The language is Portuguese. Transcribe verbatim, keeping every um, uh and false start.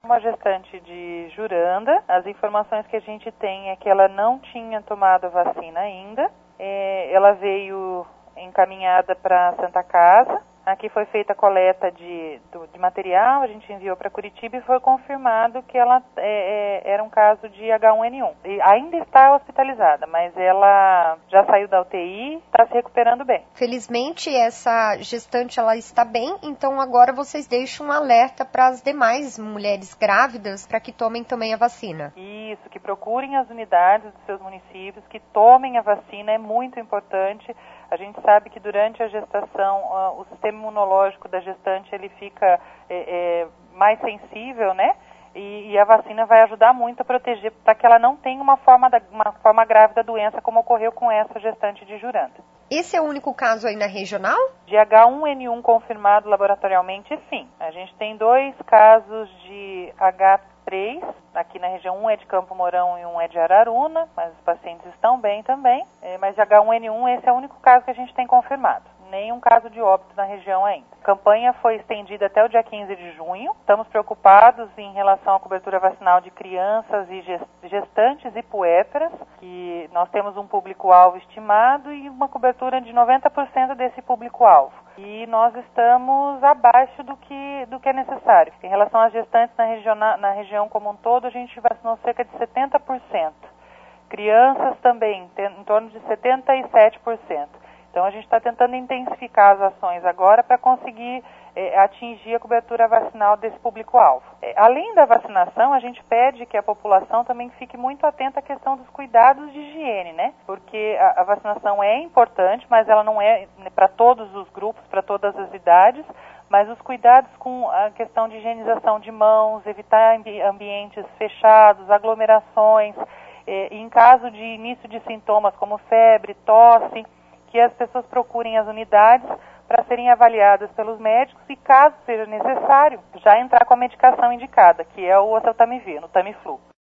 Uma gestante de Juranda, as informações que a gente tem é que ela não tinha tomado a vacina ainda, é, ela veio encaminhada para a Santa Casa, aqui foi feita a coleta de, do, de material, a gente enviou para Curitiba e foi confirmado que ela é, é, era um caso de H um N um. E ainda está hospitalizada, mas ela já saiu da U T I, está se recuperando bem. Felizmente essa gestante ela está bem, então agora vocês deixam um alerta para as demais mulheres grávidas para que tomem também a vacina. Isso, que procurem as unidades dos seus municípios, que tomem a vacina, é muito importante. A gente sabe que durante a gestação uh, o sistema imunológico da gestante ele fica é, é, mais sensível, né? E, e a vacina vai ajudar muito a proteger para que ela não tenha uma forma, da, uma forma grave da doença, como ocorreu com essa gestante de Juranda. Esse é o único caso aí na regional? De H um N um confirmado laboratorialmente, sim. A gente tem dois casos de H três, aqui na região, um é de Campo Mourão e um é de Araruna, mas os pacientes estão bem também. É, mas de H um N um, esse é o único caso que a gente tem confirmado. Nenhum caso de óbito na região ainda. A campanha foi estendida até o dia quinze de junho. Estamos preocupados em relação à cobertura vacinal de crianças e gestantes e puérperas, que nós temos um público-alvo estimado e uma cobertura de noventa por cento desse público-alvo. E nós estamos abaixo do que, do que é necessário. Em relação às gestantes na região, na região como um todo, a gente vacinou cerca de setenta por cento. Crianças também, em torno de setenta e sete por cento. Então, a gente está tentando intensificar as ações agora para conseguir é, atingir a cobertura vacinal desse público-alvo. É, além da vacinação, a gente pede que a população também fique muito atenta à questão dos cuidados de higiene, né? Porque a, a vacinação é importante, mas ela não é para todos os grupos, para todas as idades, mas os cuidados com a questão de higienização de mãos, evitar ambi- ambientes fechados, aglomerações, é, em caso de início de sintomas como febre, tosse, que as pessoas procurem as unidades para serem avaliadas pelos médicos e, caso seja necessário, já entrar com a medicação indicada, que é o oseltamivir, o Tamiflu.